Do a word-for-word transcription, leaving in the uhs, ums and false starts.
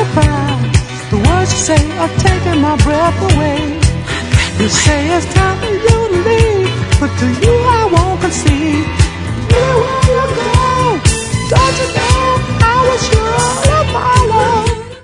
surprised. The words you say are taking my breath away. You say it's time for you to leave, but to you I won't concede. Anywhere you go, don't you know I was sure to follow.